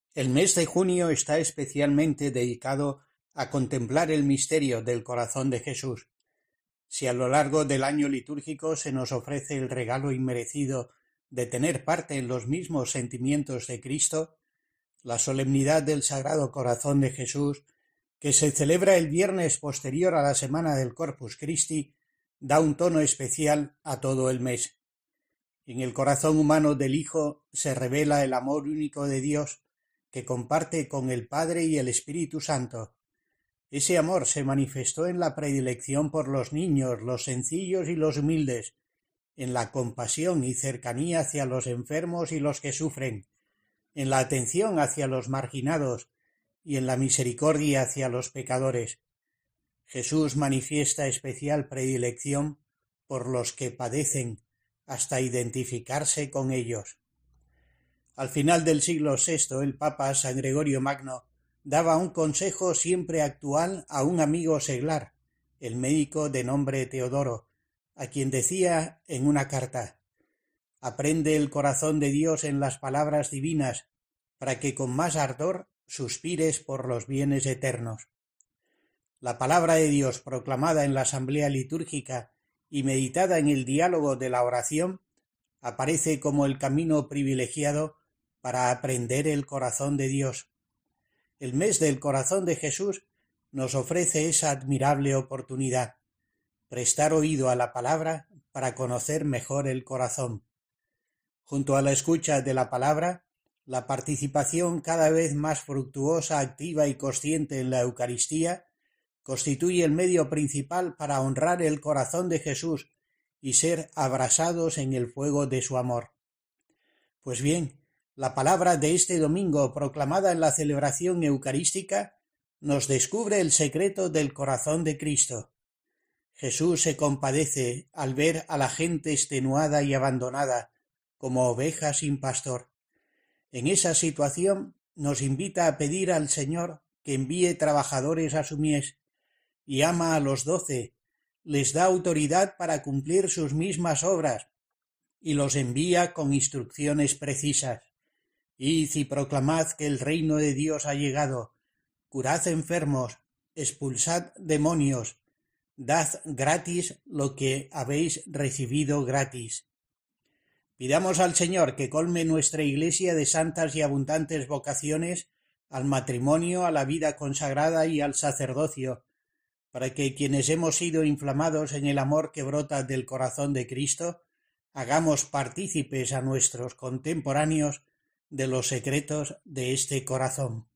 El mes de junio está especialmente dedicado a contemplar el misterio del corazón de Jesús. Si a lo largo del año litúrgico se nos ofrece el regalo inmerecido de tener parte en los mismos sentimientos de Cristo, la solemnidad del Sagrado Corazón de Jesús, que se celebra el viernes posterior a la semana del Corpus Christi, da un tono especial a todo el mes. En el corazón humano del Hijo se revela el amor único de Dios, que comparte con el Padre y el Espíritu Santo. Ese amor se manifestó en la predilección por los niños, los sencillos y los humildes, en la compasión y cercanía hacia los enfermos y los que sufren, en la atención hacia los marginados y en la misericordia hacia los pecadores. Jesús manifiesta especial predilección por los que padecen, hasta identificarse con ellos. Al final del siglo VI, el Papa San Gregorio Magno daba un consejo siempre actual a un amigo seglar, el médico de nombre Teodoro, a quien decía en una carta: «Aprende el corazón de Dios en las palabras divinas, para que con más ardor suspires por los bienes eternos». La palabra de Dios proclamada en la asamblea litúrgica y meditada en el diálogo de la oración aparece como el camino privilegiado para aprender el corazón de Dios. El mes del corazón de Jesús nos ofrece esa admirable oportunidad: prestar oído a la palabra para conocer mejor el corazón. Junto a la escucha de la palabra, la participación cada vez más fructuosa, activa y consciente en la Eucaristía constituye el medio principal para honrar el corazón de Jesús y ser abrasados en el fuego de su amor. Pues bien, la palabra de este domingo, proclamada en la celebración eucarística, nos descubre el secreto del corazón de Cristo. Jesús se compadece al ver a la gente extenuada y abandonada, como oveja sin pastor. En esa situación nos invita a pedir al Señor que envíe trabajadores a su mies, y ama a los 12, les da autoridad para cumplir sus mismas obras, y los envía con instrucciones precisas. Id y proclamad que el reino de Dios ha llegado, curad enfermos, expulsad demonios, dad gratis lo que habéis recibido gratis. Pidamos al Señor que colme nuestra Iglesia de santas y abundantes vocaciones al matrimonio, a la vida consagrada y al sacerdocio, para que quienes hemos sido inflamados en el amor que brota del corazón de Cristo, hagamos partícipes a nuestros contemporáneos de los secretos de este corazón.